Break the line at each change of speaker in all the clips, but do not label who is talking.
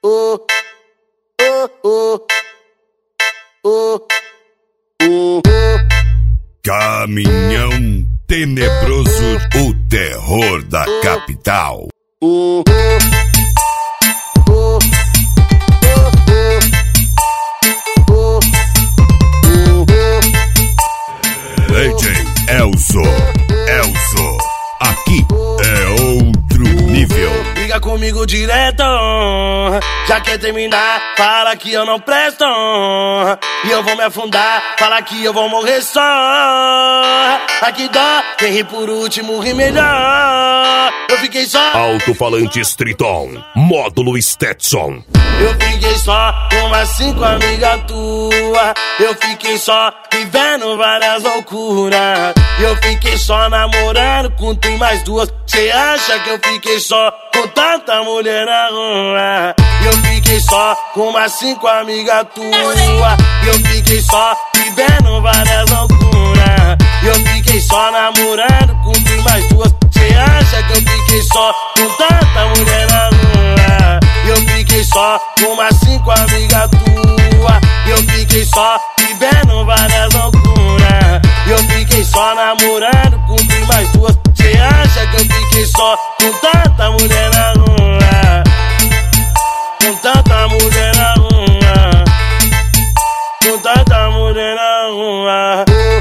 Caminhão tenebroso, o terror da capital. DJ Elzo, aqui é outro nível.
Liga comigo direto, já quer terminar, fala que eu não presto. E eu vou me afundar, fala que eu vou morrer só. Aqui dó, quem ri por último ri melhor. Eu fiquei só.
Alto-falante Triton, módulo Stetson.
Eu fiquei só com umas 5 amigas tuas. Eu fiquei só vivendo várias loucuras. Eu fiquei só namorando com tu e mais 2. Cê acha que eu fiquei só com tanta mulher na rua? Eu fiquei só com umas 5 amigas tuas. Eu fiquei só vivendo várias loucuras. Eu fiquei só namorando com tu e mais 2. Cê acha que eu fiquei só com tanta mulher na rua? Eu fiquei só com umas 5 amigas tuas. Eu fiquei só vivendo várias loucuras. Eu fiquei só namorando com tu e mais 2. Cê acha que eu fiquei só com tanta mulher na rua? Com tanta mulher na rua. Com tanta mulher na rua.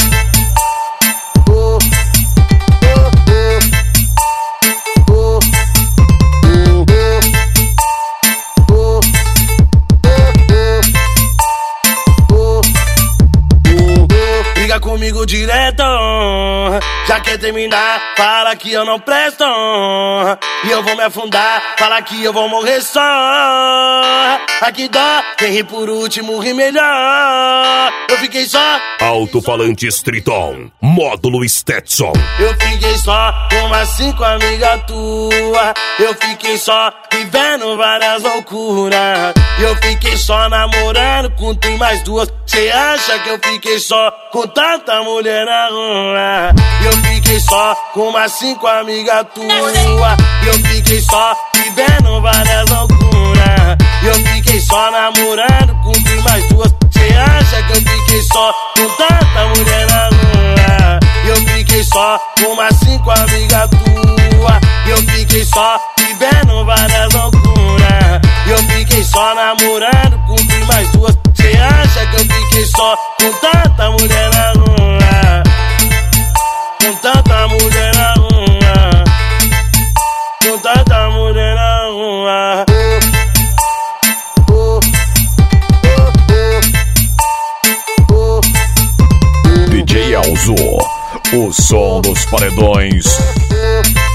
Liga comigo direto, já quer terminar, fala que eu não presto. E eu vou me afundar, fala que eu vou morrer só. Aqui dó, quem ri por último ri melhor. Eu fiquei só.
Alto-falante Triton, módulo Stetson.
Eu fiquei só com umas 5 amigas tuas. Eu fiquei só vivendo várias loucuras. Eu fiquei só namorando com tu e mais 2. Cê acha que eu fiquei só com tanta mulher na rua? Eu fiquei só com umas 5 amigas tuas. Eu fiquei só vivendo várias loucuras. Eu fiquei só namorando com tu e mais 2. Cê acha que eu fiquei só com tanta mulher na rua? Eu fiquei só com umas 5 amigas tuas. Eu fiquei só vivendo várias loucuras. Eu fiquei só namorando com tu e mais 2. Cê acha que eu fiquei só com tanta mulher na rua? Com tanta mulher na rua. Com tanta mulher na rua.
DJ Elzo, o som dos paredões.